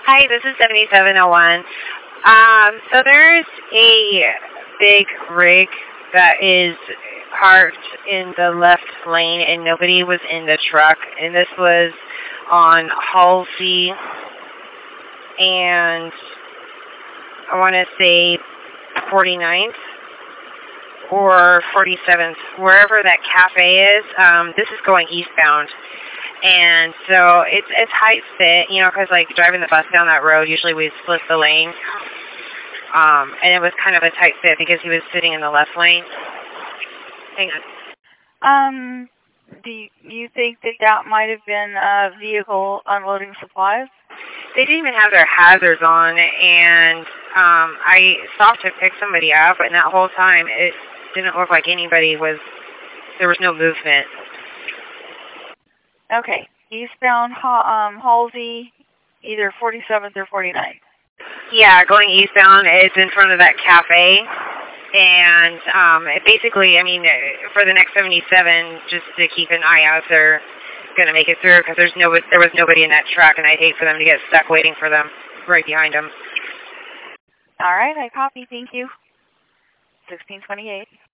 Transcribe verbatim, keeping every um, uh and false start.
Hi, this is seventy-seven oh one. Um, so there's a big rig that is parked in the left lane, and nobody was in the truck. And this was on Halsey, and I want to say forty-ninth or forty-seventh, wherever that cafe is. Um, this is going eastbound. And so it's it's tight fit, you know, because like driving the bus down that road, usually we split the lane. Um, and it was kind of a tight fit because he was sitting in the left lane. Hang on. Um, do you, you think that that might have been a vehicle unloading supplies? They didn't even have their hazards on, and um, I stopped to pick somebody up, and that whole time it didn't look like anybody was, there was no movement. Okay, eastbound um, Halsey, either forty-seventh or forty-ninth. Yeah, going eastbound, it's in front of that cafe, and um, it basically, I mean, for the next seventy-seven, just to keep an eye out if they're going to make it through, because there's no, there was nobody in that truck, and I'd hate for them to get stuck waiting for them right behind them. All right, I copy. Thank you. sixteen twenty-eight.